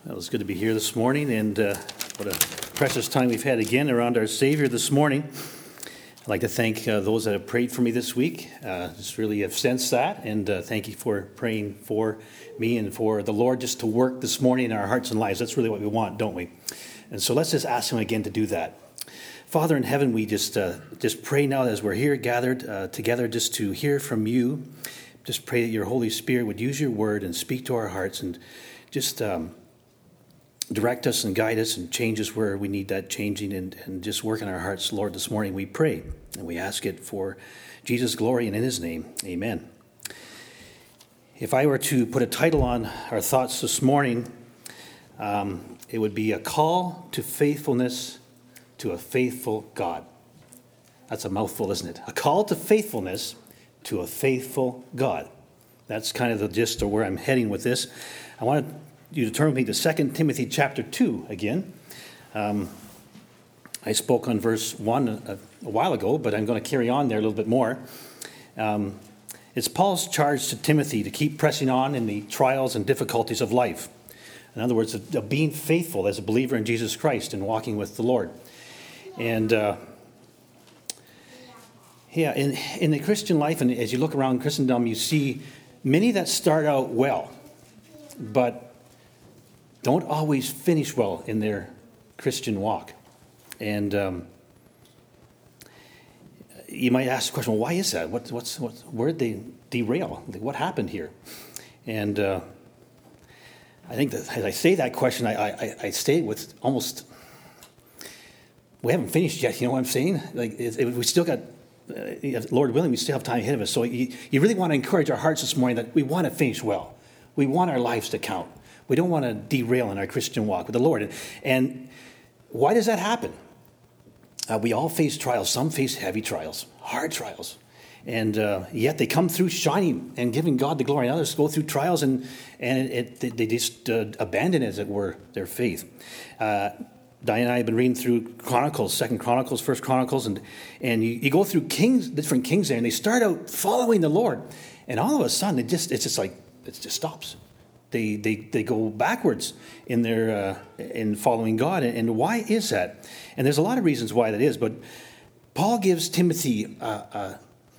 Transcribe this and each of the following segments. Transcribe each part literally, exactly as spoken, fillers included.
Well, it's good to be here this morning, and uh, what a precious time we've had again around our Savior this morning. I'd like to thank uh, those that have prayed for me this week. Uh, just really have sensed that, and uh, thank you for praying for me and for the Lord just to work this morning in our hearts and lives. That's really what we want, don't we? And so let's just ask Him again to do that. Father in heaven, we just uh, just pray now as we're here gathered uh, together just to hear from you. Just pray that your Holy Spirit would use your word and speak to our hearts and just um, direct us and guide us and change us where we need that changing and, and just work in our hearts. Lord, this morning we pray and we ask it for Jesus' glory and in his name. Amen. If I were to put a title on our thoughts this morning, um, it would be A Call to Faithfulness to a Faithful God. That's a mouthful, isn't it? A call to faithfulness to a faithful God. That's kind of the gist of where I'm heading with this. I want you to turn with me to Second Timothy chapter two again. Um, I spoke on verse one a, a while ago, but I'm going to carry on there a little bit more. Um, it's Paul's charge to Timothy to keep pressing on in the trials and difficulties of life. In other words, of, of being faithful as a believer in Jesus Christ and walking with the Lord. And uh, yeah, in, in the Christian life, and as you look around Christendom, you see many that start out well, but don't always finish well in their Christian walk. And um, you might ask the question, well, why is that? What, what's, what, where did they derail? What happened here? And uh, I think that as I say that question, I, I, I say it with almost, we haven't finished yet, you know what I'm saying? Like it, it, we still got, uh, Lord willing, we still have time ahead of us. So you, you really want to encourage our hearts this morning that we want to finish well. We want our lives to count. We don't want to derail in our Christian walk with the Lord. And why does that happen? Uh, we all face trials. Some face heavy trials, hard trials. And uh, yet they come through shining and giving God the glory. And others go through trials and, and it, it, they just uh, abandon, as it were, their faith. Uh, Diane and I have been reading through Chronicles, Second Chronicles, First Chronicles, and, and you, you go through kings, different kings there, and they start out following the Lord. And all of a sudden, it just it's just like, it just stops. They they they go backwards in their uh, in following God, and why is that? And there's a lot of reasons why that is. But Paul gives Timothy uh,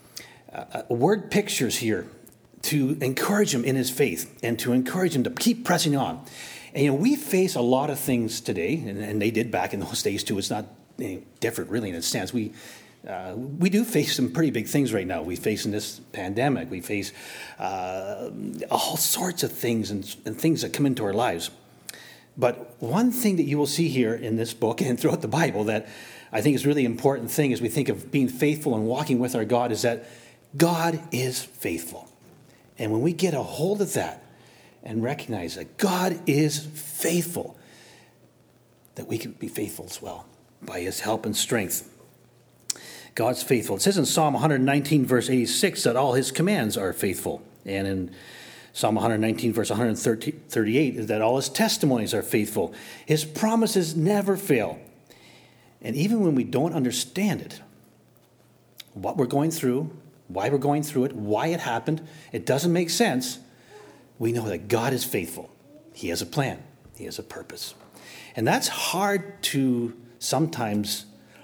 uh, uh, word pictures here to encourage him in his faith and to encourage him to keep pressing on. And you know, we face a lot of things today, and, and they did back in those days too. It's not any different, really, in a sense. We. Uh, we do face some pretty big things right now. We face in this pandemic. We face uh, all sorts of things and, and things that come into our lives. But one thing that you will see here in this book and throughout the Bible that I think is really important thing as we think of being faithful and walking with our God is that God is faithful. And when we get a hold of that and recognize that God is faithful, that we can be faithful as well by his help and strength. God's faithful. It says in Psalm one nineteen, verse eighty-six, that all his commands are faithful. And in Psalm one nineteen, verse one thirty-eight, that all his testimonies are faithful. His promises never fail. And even when we don't understand it, what we're going through, why we're going through it, why it happened, it doesn't make sense, we know that God is faithful. He has a plan. He has a purpose. And that's hard to sometimes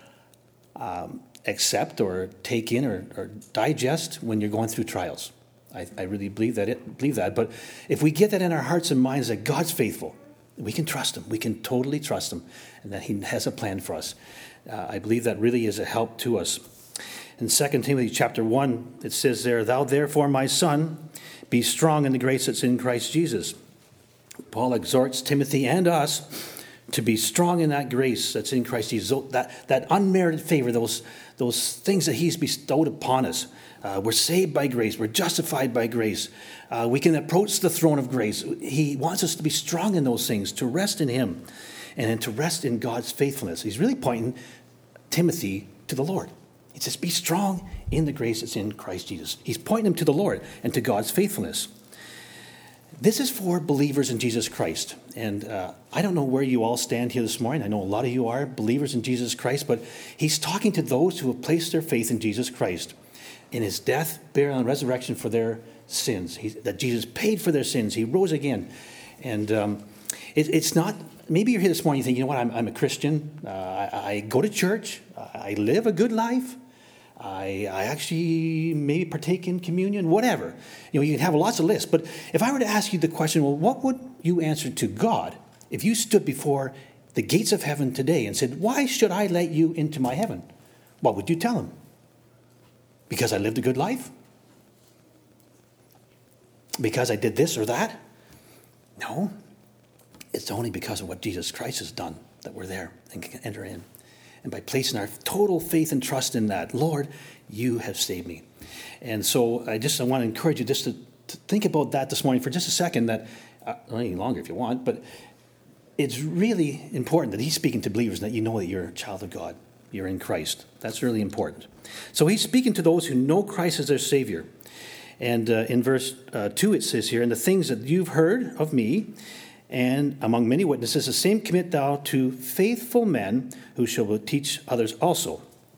um, accept or take in or, or digest when you're going through trials. I, I really believe that it, believe that. But if we get that in our hearts and minds that God's faithful, we can trust him. We can totally trust him and that he has a plan for us. Uh, I believe that really is a help to us. In Second Timothy chapter one, it says there, "Thou therefore, my son, be strong in the grace that's in Christ Jesus." Paul exhorts Timothy and us to be strong in that grace that's in Christ Jesus, that, that unmerited favor, those, those things that he's bestowed upon us. Uh, we're saved by grace. We're justified by grace. Uh, we can approach the throne of grace. He wants us to be strong in those things, to rest in him, and then to rest in God's faithfulness. He's really pointing Timothy to the Lord. He says, be strong in the grace that's in Christ Jesus. He's pointing him to the Lord and to God's faithfulness. This is for believers in Jesus Christ. And uh, I don't know where you all stand here this morning. I know a lot of you are believers in Jesus Christ, but he's talking to those who have placed their faith in Jesus Christ, in his death, burial, and resurrection for their sins. He, that Jesus paid for their sins. He rose again. And um, It, it's not, maybe you're here this morning, you think, you know what, I'm, I'm a Christian. Uh, I, I go to church. I live a good life. I, I actually maybe partake in communion, whatever. You know, you can have lots of lists. But if I were to ask you the question, well, what would you answer to God if you stood before the gates of heaven today and said, why should I let you into my heaven? What would you tell him? Because I lived a good life? Because I did this or that? No. It's only because of what Jesus Christ has done that we're there and can enter in. And by placing our total faith and trust in that, Lord, you have saved me. And so I just I want to encourage you just to, to think about that this morning for just a second, that, uh, any longer if you want, but it's really important that he's speaking to believers, that you know that you're a child of God. You're in Christ. That's really important. So he's speaking to those who know Christ as their Savior. And uh, in verse uh, two it says here, and the things that you've heard of me, and among many witnesses, the same commit thou to faithful men who shall teach others also.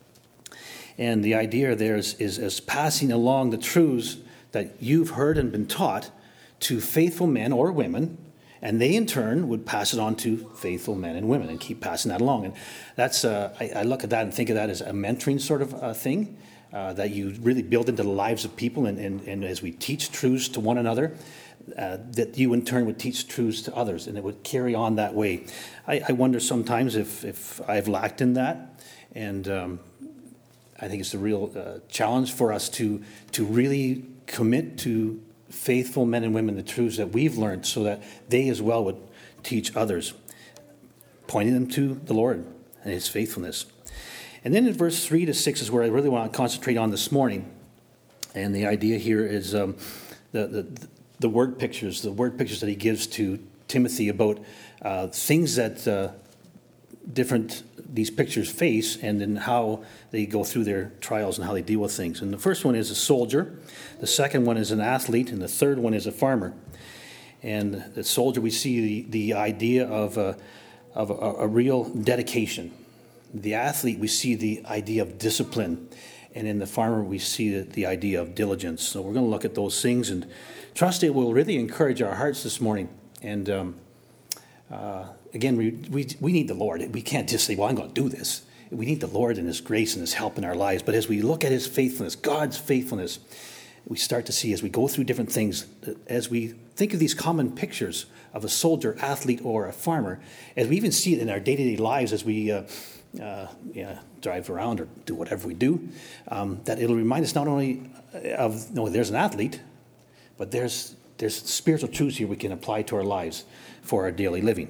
And the idea there is, is, is passing along the truths that you've heard and been taught to faithful men or women, and they in turn would pass it on to faithful men and women and keep passing that along. And that's uh, I, I look at that and think of that as a mentoring sort of uh, thing uh, that you really build into the lives of people. And, and, and as we teach truths to one another, Uh, that you in turn would teach truths to others, and it would carry on that way. I, I wonder sometimes if, if I've lacked in that, and um, I think it's a real uh, challenge for us to to really commit to faithful men and women the truths that we've learned, so that they as well would teach others, pointing them to the Lord and his faithfulness. And then in verse three to six is where I really want to concentrate on this morning, and the idea here is um, the the the word pictures, the word pictures that he gives to Timothy about uh, things that uh, different these pictures face, and then how they go through their trials and how they deal with things. And the first one is a soldier, the second one is an athlete, and the third one is a farmer. And the soldier, we see the, the idea of, a, of a, a real dedication. The athlete, we see the idea of discipline. And in the farmer, we see the, the idea of diligence. So we're going to look at those things and trust it will really encourage our hearts this morning. And um, uh, again, we, we we need the Lord. We can't just say, well, I'm going to do this. We need the Lord and his grace and his help in our lives. But as we look at his faithfulness, God's faithfulness, we start to see as we go through different things, as we think of these common pictures of a soldier, athlete, or a farmer, as we even see it in our day-to-day lives as we uh, uh, yeah, drive around or do whatever we do, um, that it'll remind us not only of, no, there's an athlete, but there's there's spiritual truths here we can apply to our lives for our daily living.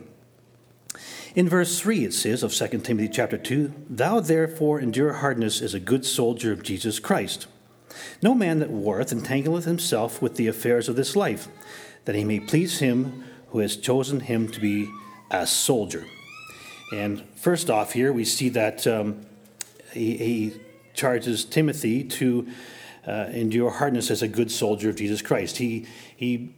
In verse three it says of Second Timothy chapter two, thou therefore endure hardness as a good soldier of Jesus Christ. No man that warreth entangleth himself with the affairs of this life, that he may please him who has chosen him to be a soldier. And first off here we see that um, he, he charges Timothy to Uh, endure hardness as a good soldier of Jesus Christ. He he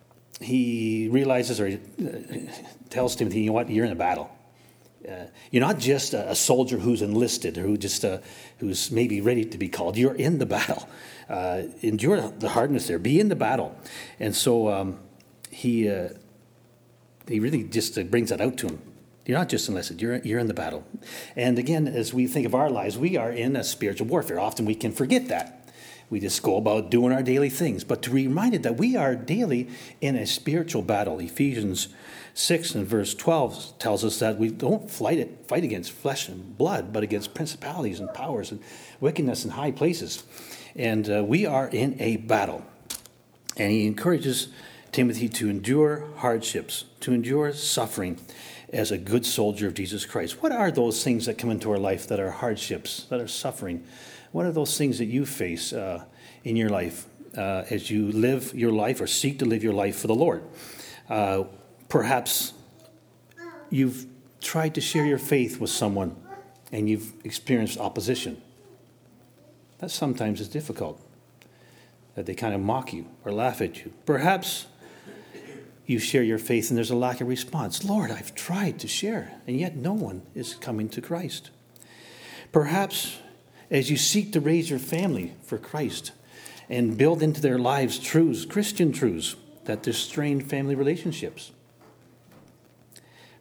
he realizes, or he uh, tells Timothy, you know what, you're in a battle. Uh, you're not just a, a soldier who's enlisted or who just uh, who's maybe ready to be called. You're in the battle. Uh, endure the hardness there. Be in the battle. And so um, he uh, he really just uh, brings that out to him. You're not just enlisted. You're you're in the battle. And again, as we think of our lives, we are in a spiritual warfare. Often we can forget that. We just go about doing our daily things. But to be reminded that we are daily in a spiritual battle. Ephesians six and verse twelve tells us that we don't fight, it, fight against flesh and blood, but against principalities and powers and wickedness in high places. And uh, we are in a battle. And he encourages Timothy to endure hardships, to endure suffering as a good soldier of Jesus Christ. What are those things that come into our life that are hardships, that are suffering? What are those things that you face uh, in your life uh, as you live your life or seek to live your life for the Lord? Uh, perhaps you've tried to share your faith with someone and you've experienced opposition. That sometimes is difficult, that they kind of mock you or laugh at you. Perhaps you share your faith and there's a lack of response. Lord, I've tried to share, and yet no one is coming to Christ. Perhaps as you seek to raise your family for Christ and build into their lives truths, Christian truths, that there's strained family relationships.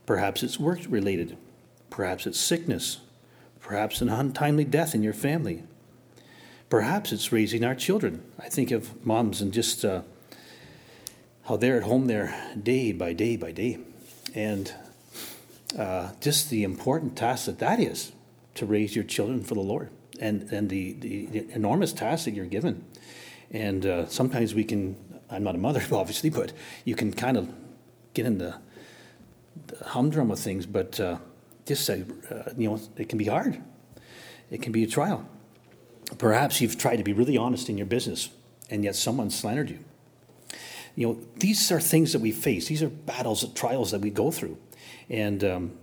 Perhaps it's work-related. Perhaps it's sickness. Perhaps an untimely death in your family. Perhaps it's raising our children. I think of moms and just uh, how they're at home there day by day by day. And uh, just the important task that that is to raise your children for the Lord. And, and the, the, the enormous task that you're given. And uh, sometimes we can, I'm not a mother, obviously, but you can kind of get in the, the humdrum of things. But uh, just say, uh, you know, it can be hard. It can be a trial. Perhaps you've tried to be really honest in your business, and yet someone slandered you. You know, these are things that we face. These are battles, trials that we go through. And um,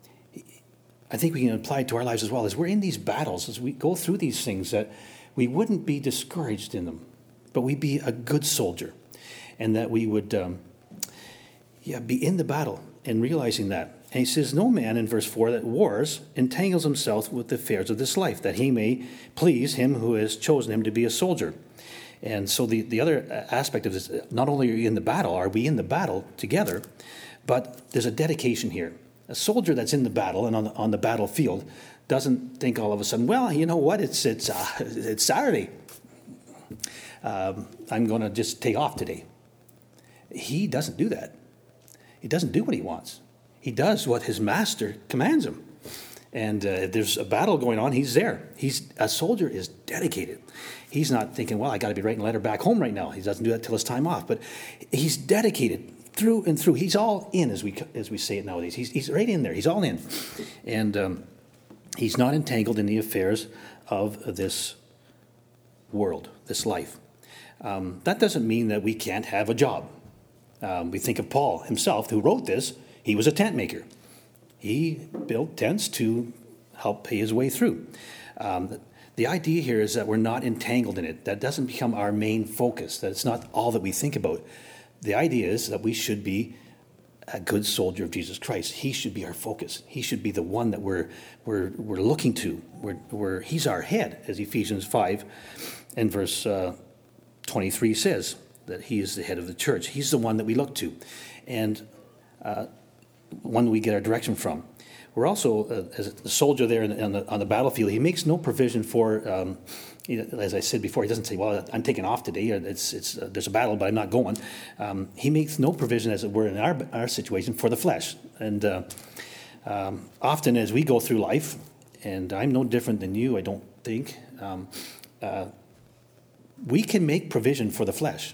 I think we can apply it to our lives as well. As we're in these battles, as we go through these things, that we wouldn't be discouraged in them, but we'd be a good soldier. And that we would um, yeah, be in the battle and realizing that. And he says, no man, in verse four, that wars entangles himself with the affairs of this life, that he may please him who has chosen him to be a soldier. And so the, the other aspect of this, not only are you in the battle, are we in the battle together, but there's a dedication here. A soldier that's in the battle and on the, on the battlefield doesn't think all of a sudden, well, you know what, it's it's uh, it's Saturday. Um, I'm going to just take off today. He doesn't do that. He doesn't do what he wants. He does what his master commands him. And uh, there's a battle going on. He's there. He's a soldier is dedicated. He's not thinking, well, I got to be writing a letter back home right now. He doesn't do that till his time off. But he's dedicated through and through. He's all in, as we as we say it nowadays. He's he's right in there. He's all in, and um, he's not entangled in the affairs of this world, this life. Um, that doesn't mean that we can't have a job. Um, we think of Paul himself, who wrote this. He was a tent maker. He built tents to help pay his way through. Um, the idea here is that we're not entangled in it. That doesn't become our main focus, that it's not all that we think about. The idea is that we should be a good soldier of Jesus Christ. He should be our focus. He should be the one that we're we're we're looking to. We're, we're he's our head, as Ephesians five and verse uh, twenty-three says, that he is the head of the church. He's the one that we look to, and uh, one we get our direction from. We're also, uh, as a soldier there in, on, the, on the battlefield, he makes no provision for, um, you know, as I said before, he doesn't say, well, I'm taking off today, or it's, it's, uh, there's a battle, but I'm not going. Um, he makes no provision, as it were, in our, our situation for the flesh. And uh, um, often as we go through life, and I'm no different than you, I don't think, um, uh, we can make provision for the flesh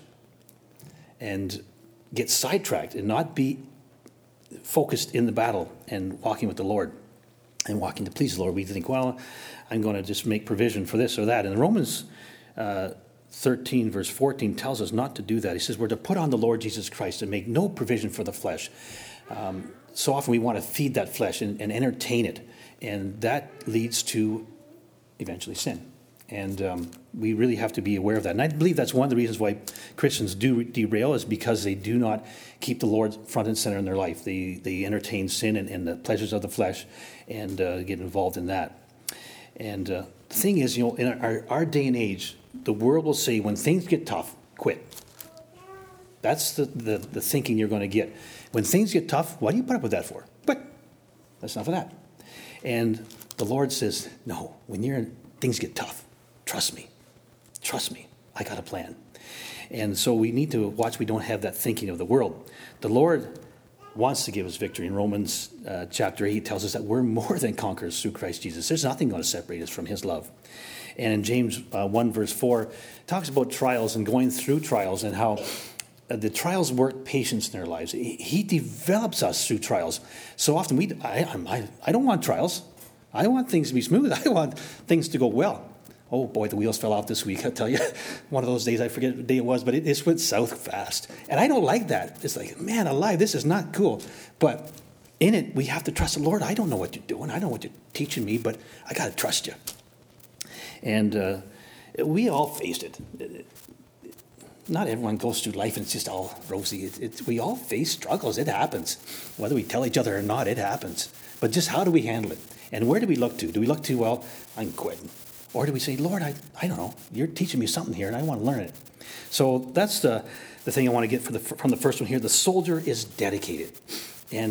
and get sidetracked and not be focused in the battle and walking with the Lord and walking to please the Lord. We think, well, I'm going to just make provision for this or that. And Romans uh, thirteen, verse fourteen tells us not to do that. He says we're to put on the Lord Jesus Christ and make no provision for the flesh. Um, so often we want to feed that flesh and, and entertain it. And that leads to eventually sin. And um, we really have to be aware of that. And I believe that's one of the reasons why Christians do derail, is because they do not keep the Lord front and center in their life. They they entertain sin and, and the pleasures of the flesh and uh, get involved in that. And uh, the thing is, you know, in our, our day and age, the world will say, when things get tough, quit. That's the, the, the thinking you're going to get. When things get tough, what do you put up with that for? Quit. That's enough of that. And the Lord says, no, when you're things get tough, trust me. Trust me. I got a plan. And so we need to watch we don't have that thinking of the world. The Lord wants to give us victory. In Romans uh, chapter eight, he tells us that we're more than conquerors through Christ Jesus. There's nothing going to separate us from his love. And in James uh, one, verse four, talks about trials and going through trials and how uh, the trials work patience in our lives. He, he develops us through trials. So often we, I, I, I don't want trials. I want things to be smooth. I want things to go well. Oh boy, the wheels fell off this week, I tell you. One of those days, I forget what day it was, but it just went south fast. And I don't like that. It's like, man alive, this is not cool. But in it, we have to trust the Lord. I don't know what you're doing. I don't know what you're teaching me, but I got to trust you. And uh, we all faced it. Not everyone goes through life and it's just all rosy. It, it, we all face struggles. It happens. Whether we tell each other or not, it happens. But just how do we handle it? And where do we look to? Do we look to, well, I'm quitting? Or do we say, Lord, I, I don't know, you're teaching me something here and I want to learn it. So that's the, the thing I want to get for the, from the first one here. The soldier is dedicated. And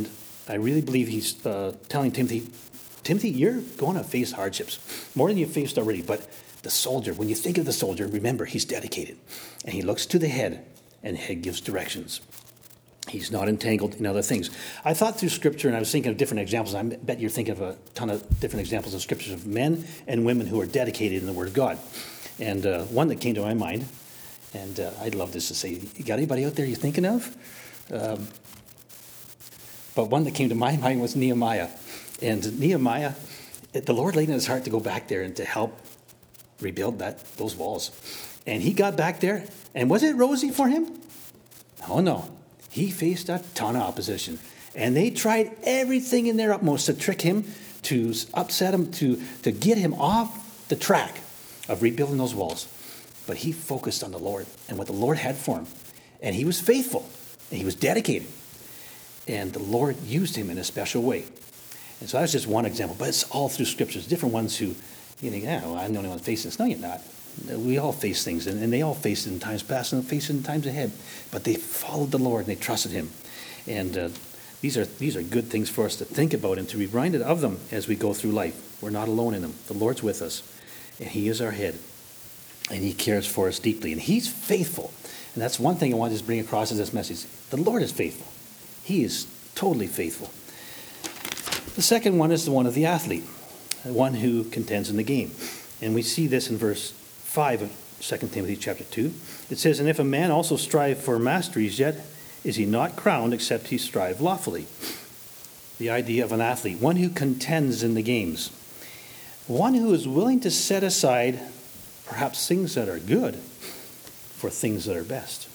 I really believe he's uh, telling Timothy, Timothy, you're going to face hardships, more than you've faced already. But the soldier, when you think of the soldier, remember, he's dedicated. And he looks to the head, and the head gives directions. He's not entangled in other things. I thought through Scripture, and I was thinking of different examples. I bet you're thinking of a ton of different examples of Scriptures of men and women who are dedicated in the Word of God. And uh, one that came to my mind, and uh, I'd love this to say, you got anybody out there you're thinking of? Um, but one that came to my mind was Nehemiah. And Nehemiah, the Lord laid in his heart to go back there and to help rebuild that those walls. And he got back there, and was it rosy for him? Oh, no. He faced a ton of opposition. And they tried everything in their utmost to trick him, to upset him, to, to get him off the track of rebuilding those walls. But he focused on the Lord and what the Lord had for him. And he was faithful, and he was dedicated. And the Lord used him in a special way. And so that's just one example, but it's all through Scriptures. Different ones who, you think, yeah, well, I'm the only one facing this. No, you're not. We all face things, and, and they all faced it in times past and face it in times ahead. But they followed the Lord, and they trusted him. And uh, these are these are good things for us to think about and to be reminded of them as we go through life. We're not alone in them. The Lord's with us, and he is our head, and he cares for us deeply, and he's faithful. And that's one thing I want to just bring across in this message. The Lord is faithful. He is totally faithful. The second one is the one of the athlete, the one who contends in the game. And we see this in verse five of Second Timothy chapter two. It says, and if a man also strive for masteries, yet is he not crowned except he strive lawfully. The idea of an athlete, one who contends in the games. One who is willing to set aside perhaps things that are good for things that are best.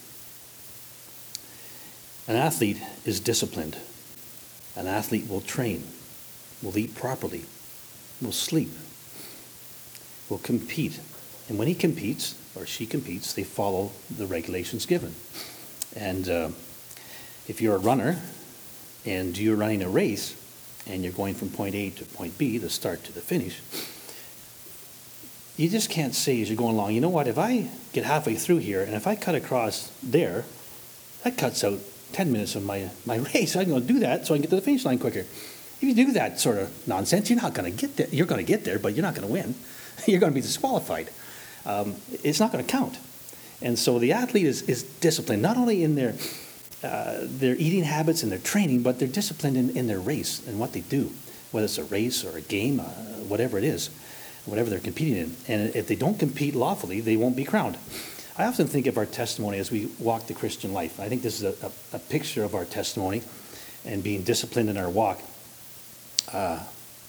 An athlete is disciplined. An athlete will train, will eat properly, will sleep, will compete. And when he competes, or she competes, they follow the regulations given. And uh, if you're a runner, and you're running a race, and you're going from point A to point B, the start to the finish, you just can't say as you're going along, you know what, if I get halfway through here, and if I cut across there, that cuts out ten minutes of my, my race. I'm going to do that so I can get to the finish line quicker. If you do that sort of nonsense, you're not going to get there. You're going to get there, but you're not going to win. You're going to be disqualified. Um, it's not going to count. And so the athlete is, is disciplined, not only in their uh, their eating habits and their training, but they're disciplined in, in their race and what they do, whether it's a race or a game, uh, whatever it is, whatever they're competing in. And if they don't compete lawfully, they won't be crowned. I often think of our testimony as we walk the Christian life. I think this is a, a, a picture of our testimony and being disciplined in our walk. Uh,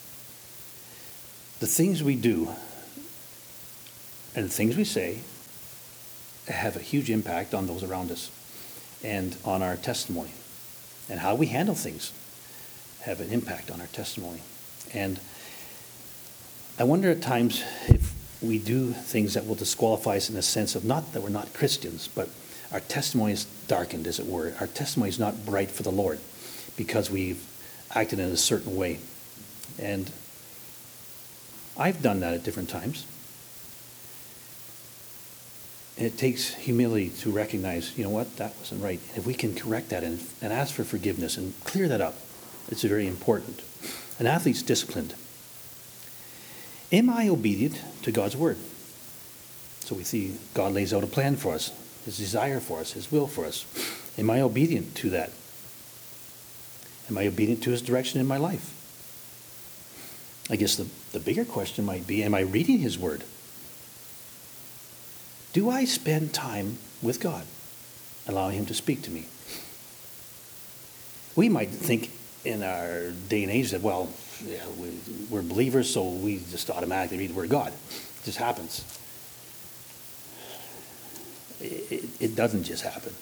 the things we do and the things we say have a huge impact on those around us and on our testimony. And how we handle things have an impact on our testimony. And I wonder at times if we do things that will disqualify us in the sense of not that we're not Christians, but our testimony is darkened, as it were. Our testimony is not bright for the Lord because we've acted in a certain way. And I've done that at different times. And it takes humility to recognize, you know what, that wasn't right. And if we can correct that and, and ask for forgiveness and clear that up, it's very important. An athlete's disciplined. Am I obedient to God's word? So we see God lays out a plan for us, his desire for us, his will for us. Am I obedient to that? Am I obedient to his direction in my life? I guess the, the bigger question might be, am I reading his word? Do I spend time with God, allowing him to speak to me? We might think in our day and age that, well, yeah, we, we're believers, so we just automatically read the word of God. It just happens. It, it, it doesn't just happen.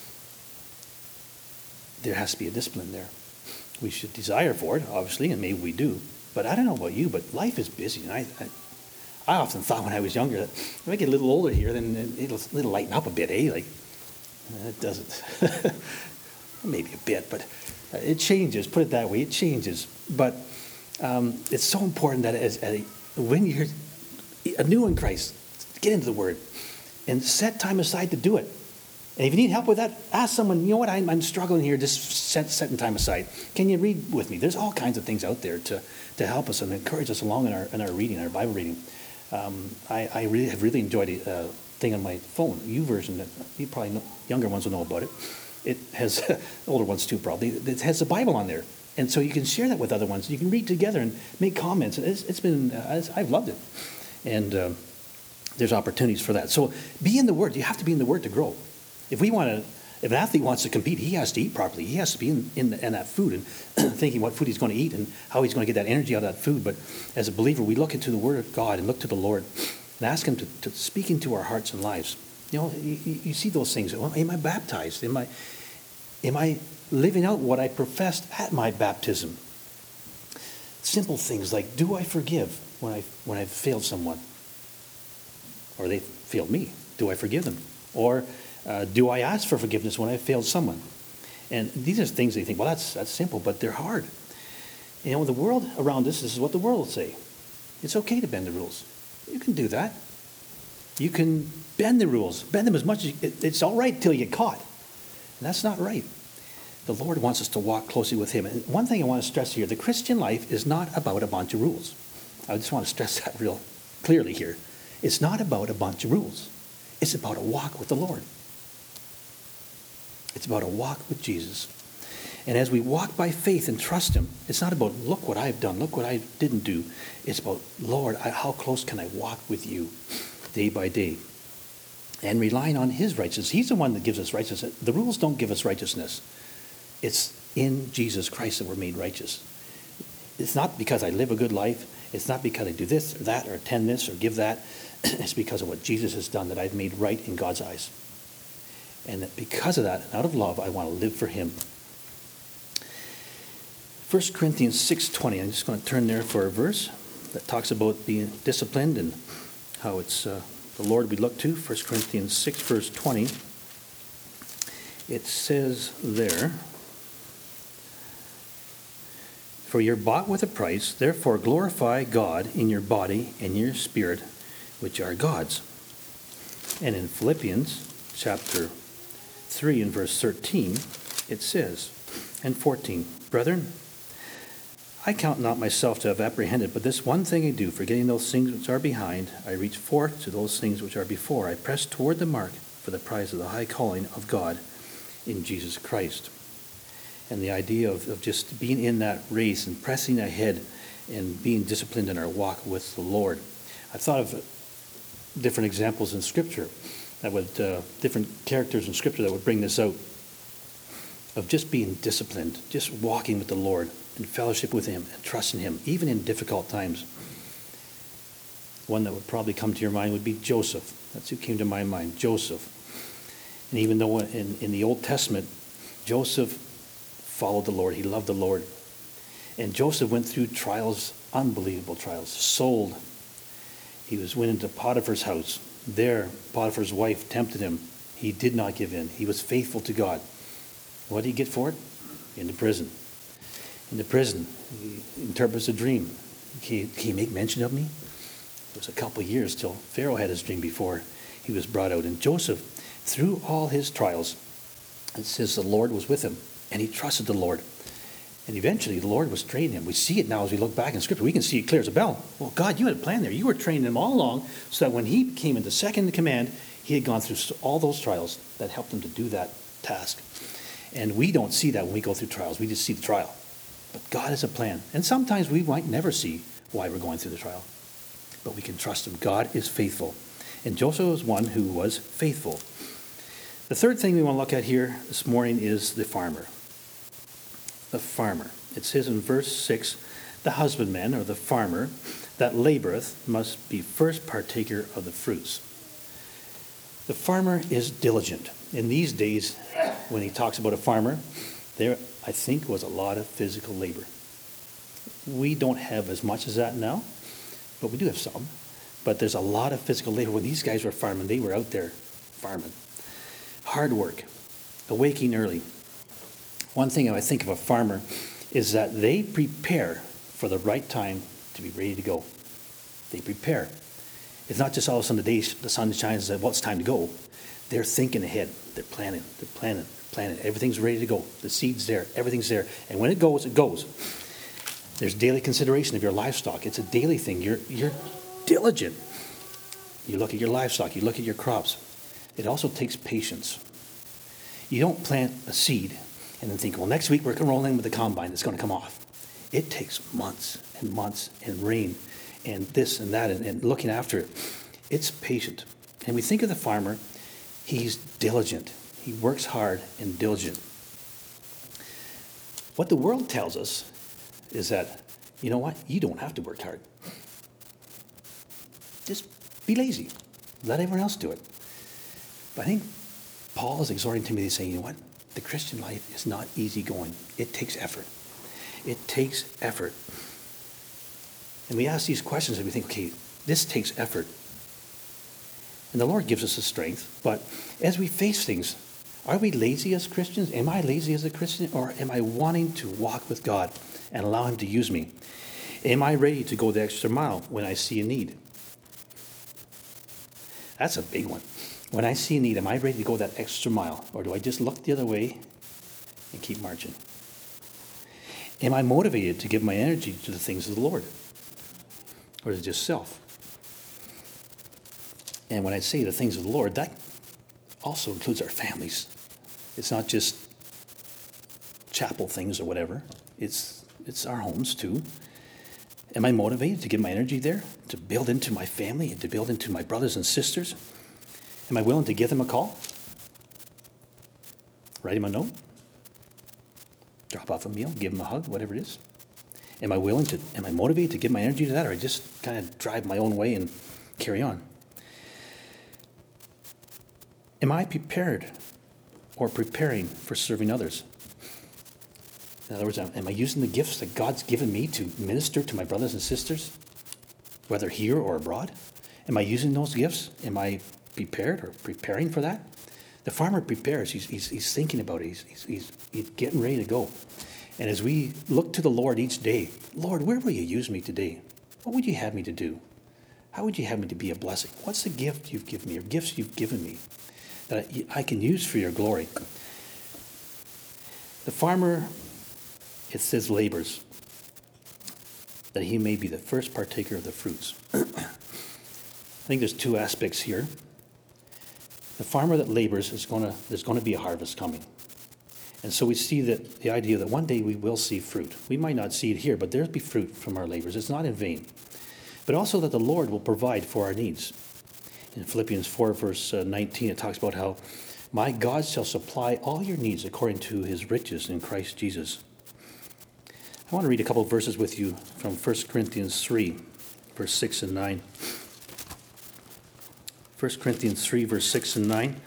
There has to be a discipline there. We should desire for it, obviously, and maybe we do. But I don't know about you, but life is busy. And I, I, I often thought when I was younger that if I get a little older here, then it'll, it'll lighten up a bit, eh? Like, it doesn't. Maybe a bit, but it changes. Put it that way, it changes. But um, it's so important that as, as a, when you're a new in Christ, get into the Word and set time aside to do it. And if you need help with that, ask someone, you know what, I'm, I'm struggling here, just set, setting time aside. Can you read with me? There's all kinds of things out there to, to help us and encourage us along in our, in our reading, our Bible reading. Um, I, I really have really enjoyed a uh, thing on my phone, YouVersion, that you probably know, younger ones will know about it. It has, older ones too probably, it has the Bible on there. And so you can share that with other ones. You can read together and make comments. It's, it's been, uh, I've loved it. And uh, there's opportunities for that. So be in the Word. You have to be in the Word to grow. If we want to, if an athlete wants to compete, he has to eat properly. He has to be in, in, in that food and thinking what food he's going to eat and how he's going to get that energy out of that food. But as a believer, we look into the Word of God and look to the Lord and ask Him to, to speak into our hearts and lives. You know, you, you see those things. Well, am I baptized? Am I, am I living out what I professed at my baptism? Simple things like, do I forgive when I when I've failed someone? Or they failed me? Do I forgive them? Or Uh, do I ask for forgiveness when I failed someone? And these are things that you think, well, that's that's simple, but they're hard. You know, the world around us, this is what the world will say. It's okay to bend the rules. You can do that. You can bend the rules. Bend them as much as you, it, it's all right till you get caught. And that's not right. The Lord wants us to walk closely with Him. And one thing I want to stress here, the Christian life is not about a bunch of rules. I just want to stress that real clearly here. It's not about a bunch of rules. It's about a walk with the Lord. It's about a walk with Jesus. And as we walk by faith and trust Him, it's not about, look what I've done, look what I didn't do. It's about, Lord, I, how close can I walk with you day by day? And relying on His righteousness. He's the one that gives us righteousness. The rules don't give us righteousness. It's in Jesus Christ that we're made righteous. It's not because I live a good life. It's not because I do this or that or attend this or give that. It's because of what Jesus has done that I've made right in God's eyes. And that because of that, out of love, I want to live for Him. First Corinthians six twenty, I'm just going to turn there for a verse that talks about being disciplined and how it's uh, the Lord we look to. First Corinthians six, verse twenty. It says there, for you're bought with a price, therefore glorify God in your body and your spirit, which are God's. And in Philippians chapter three and verse thirteen, it says, and fourteen, brethren, I count not myself to have apprehended, but this one thing I do, forgetting those things which are behind, I reach forth to those things which are before. I press toward the mark for the prize of the high calling of God in Jesus Christ. And the idea of, of just being in that race and pressing ahead and being disciplined in our walk with the Lord. I thought of different examples in Scripture that would, uh, different characters in Scripture that would bring this out, of just being disciplined, just walking with the Lord in fellowship with Him and trusting Him, even in difficult times. One that would probably come to your mind would be Joseph. That's who came to my mind, Joseph. And even though in, in the Old Testament, Joseph followed the Lord, he loved the Lord. And Joseph went through trials, unbelievable trials, sold. He was went into Potiphar's house. There, Potiphar's wife tempted him. He did not give in. He was faithful to God. What did he get for it? Into prison. Into prison. He interprets a dream. Can you, can you make mention of me? It was a couple of years till Pharaoh had his dream before he was brought out. And Joseph, through all his trials, it says the Lord was with him. And he trusted the Lord. And eventually the Lord was training him. We see it now as we look back in Scripture. We can see it clear as a bell. Well, God, you had a plan there. You were training him all along so that when he came into second in command, he had gone through all those trials that helped him to do that task. And we don't see that when we go through trials. We just see the trial. But God has a plan. And sometimes we might never see why we're going through the trial. But we can trust him. God is faithful. And Joseph was one who was faithful. The third thing we want to look at here this morning is the farmer. The farmer. It says in verse six, the husbandman, or the farmer, that laboreth must be first partaker of the fruits. The farmer is diligent. In these days, when he talks about a farmer, there, I think, was a lot of physical labor. We don't have as much as that now, but we do have some. But there's a lot of physical labor. When these guys were farming, they were out there farming. Hard work, awaking early. One thing I think of a farmer is that they prepare for the right time to be ready to go. They prepare. It's not just all of a sudden the day the sun shines and says, well, it's time to go. They're thinking ahead. They're planning. They're planning. They're planning. Everything's ready to go. The seed's there. Everything's there. And when it goes, it goes. There's daily consideration of your livestock. It's a daily thing. You're, you're diligent. You look at your livestock. You look at your crops. It also takes patience. You don't plant a seed and then think, well, next week we're going to roll in with the combine. It's going to come off. It takes months and months and rain and this and that and, and looking after it. It's patient. And we think of the farmer, he's diligent. He works hard and diligent. What the world tells us is that, you know what? You don't have to work hard. Just be lazy. Let everyone else do it. But I think Paul is exhorting Timothy saying, you know what? The Christian life is not easy going. It takes effort. It takes effort. And we ask these questions and we think, okay, this takes effort. And the Lord gives us the strength. But as we face things, are we lazy as Christians? Am I lazy as a Christian? Or am I wanting to walk with God and allow him to use me? Am I ready to go the extra mile when I see a need? That's a big one. When I see a need, am I ready to go that extra mile? Or do I just look the other way and keep marching? Am I motivated to give my energy to the things of the Lord? Or is it just self? And when I say the things of the Lord, that also includes our families. It's not just chapel things or whatever. It's it's our homes too. Am I motivated to give my energy there? To build into my family and to build into my brothers and sisters? Am I willing to give them a call? Write them a note? Drop off a meal? Give them a hug? Whatever it is. Am I willing to, am I motivated to give my energy to that, or I just kind of drive my own way and carry on? Am I prepared or preparing for serving others? In other words, am I using the gifts that God's given me to minister to my brothers and sisters, whether here or abroad? Am I using those gifts? Am I prepared or preparing for that? The farmer prepares. He's, he's, he's thinking about it. He's, he's, he's, he's getting ready to go. And as we look to the Lord each day, Lord, where will you use me today? What would you have me to do? How would you have me to be a blessing? What's the gift you've given me or gifts you've given me that I, I can use for your glory? The farmer, it says, labors, that he may be the first partaker of the fruits. I think there's two aspects here. The farmer that labors is going to, there's going to be a harvest coming. And so we see that the idea that one day we will see fruit. We might not see it here, but there'll be fruit from our labors. It's not in vain. But also that the Lord will provide for our needs. In Philippians four, verse nineteen, it talks about how, my God shall supply all your needs according to his riches in Christ Jesus. I want to read a couple of verses with you from First Corinthians three, verse six and nine. First Corinthians three, verse six and nine.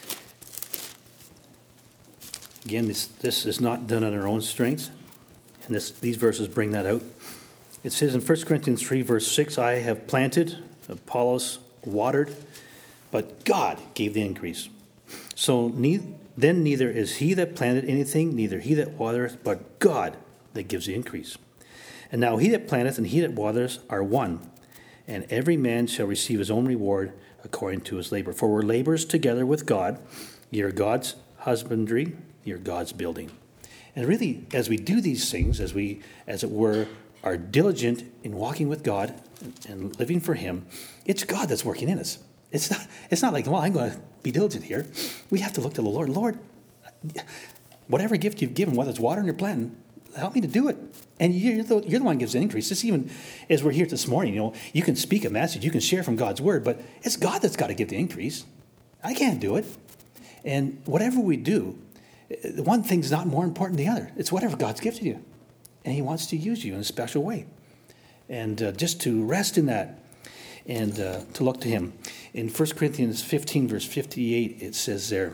Again, this, this is not done on our own strength, and this, these verses bring that out. It says in First Corinthians three, verse six, I have planted, Apollos watered, but God gave the increase. So ne- then neither is he that planted anything, neither he that watereth, but God that gives the increase. And now he that planteth and he that watereth are one, and every man shall receive his own reward according to his labor. For we're laborers together with God. You're God's husbandry, you're God's building. And really, as we do these things, as we, as it were, are diligent in walking with God and, and living for him, it's God that's working in us. It's not, it's not like, well, I'm going to be diligent here. We have to look to the Lord. Lord, whatever gift you've given, whether it's watering or planting, help me to do it. And you're the, you're the one who gives the increase. Just even as we're here this morning, you know, you can speak a message, you can share from God's word, but it's God that's got to give the increase. I can't do it. And whatever we do, the one thing's not more important than the other. It's whatever God's gifted you. And he wants to use you in a special way. And uh, just to rest in that and uh, to look to him. In First Corinthians fifteen, verse fifty-eight, it says there,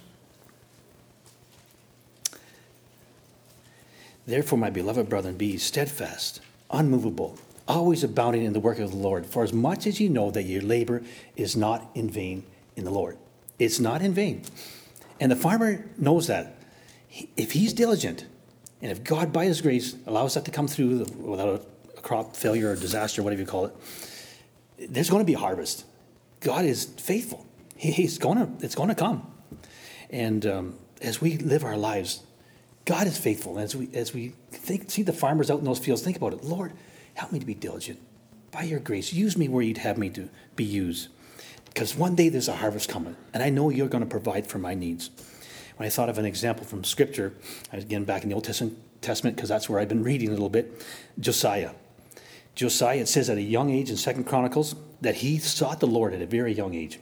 therefore, my beloved brethren, be steadfast, unmovable, always abounding in the work of the Lord, for as much as ye know that your labor is not in vain in the Lord. It's not in vain. And the farmer knows that. If he's diligent, and if God, by his grace, allows that to come through without a crop failure or disaster, whatever you call it, there's going to be a harvest. God is faithful. He's gonna, it's going to come. And um, as we live our lives, God is faithful. As we as we think, see the farmers out in those fields, think about it. Lord, help me to be diligent. By your grace, use me where you'd have me to be used. Because one day there's a harvest coming, and I know you're going to provide for my needs. When I thought of an example from Scripture, again back in the Old Testament, because that's where I've been reading a little bit, Josiah. Josiah, it says at a young age in Second Chronicles that he sought the Lord at a very young age.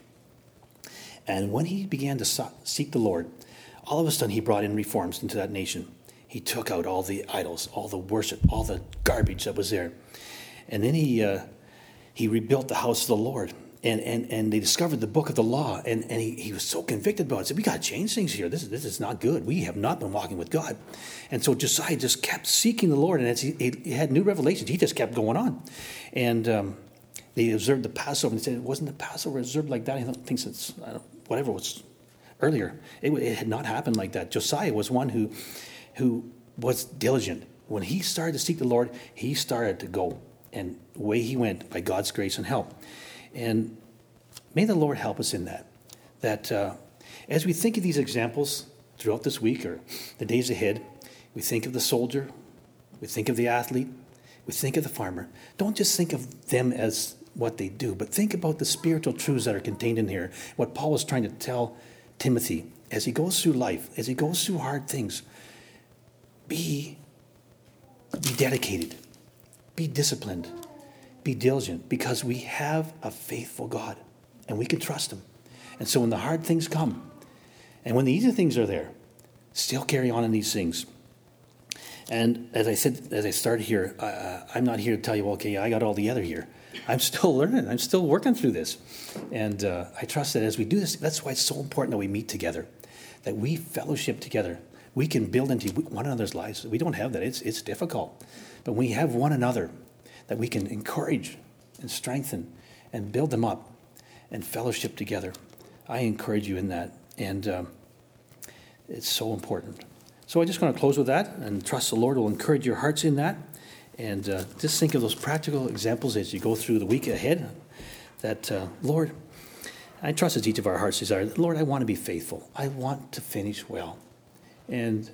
And when he began to seek the Lord, all of a sudden he brought in reforms into that nation. He took out all the idols, all the worship, all the garbage that was there. And then he uh, he rebuilt the house of the Lord. And and, and they discovered the book of the law. And, and he, he was so convicted about it. He said, we got to change things here. This is, this is not good. We have not been walking with God. And so Josiah just kept seeking the Lord. And as he, he had new revelations, he just kept going on. And um, they observed the Passover. And they said, it wasn't the Passover observed like that. I don't think it's, I don't, whatever was earlier. It, it had not happened like that. Josiah was one who, who was diligent. When he started to seek the Lord, he started to go. And away he went by God's grace and help. And may the Lord help us in that. That uh, as we think of these examples throughout this week or the days ahead, we think of the soldier, we think of the athlete, we think of the farmer. Don't just think of them as what they do, but think about the spiritual truths that are contained in here. What Paul is trying to tell Timothy as he goes through life, as he goes through hard things. Be, be dedicated. Be disciplined. Be diligent, because we have a faithful God and we can trust him. And so when the hard things come and when the easy things are there, still carry on in these things. And as I said, as I started here, uh, I'm not here to tell you, well, okay, I got all together here. I'm still learning. I'm still working through this. And uh, I trust that as we do this, that's why it's so important that we meet together, that we fellowship together. We can build into one another's lives. We don't have that. It's, it's difficult. But we have one another that we can encourage and strengthen and build them up and fellowship together. I encourage you in that. And um, it's so important. So I'm just going to close with that and trust the Lord will encourage your hearts in that. And uh, just think of those practical examples as you go through the week ahead. That, uh, Lord, I trust as each of our hearts desire, Lord, I want to be faithful. I want to finish well. And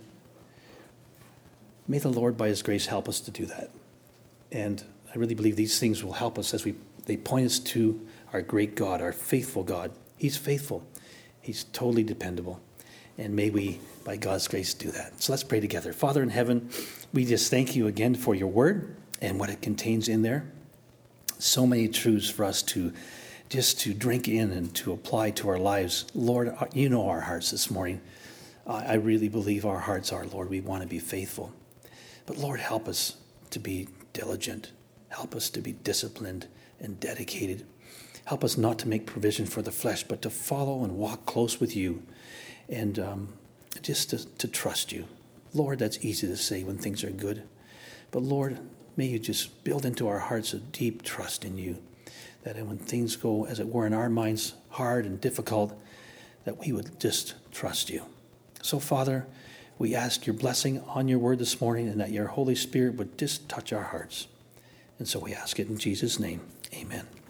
may the Lord, by his grace, help us to do that. And I really believe these things will help us as we they point us to our great God, our faithful God. He's faithful. He's totally dependable. And may we, by God's grace, do that. So let's pray together. Father in heaven, we just thank you again for your word and what it contains in there. So many truths for us to just to drink in and to apply to our lives. Lord, you know our hearts this morning. I really believe our hearts are, Lord, we want to be faithful. But Lord, help us to be diligent. Help us to be disciplined and dedicated. Help us not to make provision for the flesh, but to follow and walk close with you and um, just to, to trust you. Lord, that's easy to say when things are good. But Lord, may you just build into our hearts a deep trust in you, that when things go, as it were, in our minds hard and difficult, that we would just trust you. So, Father, we ask your blessing on your word this morning and that your Holy Spirit would just touch our hearts. And so we ask it in Jesus' name. Amen.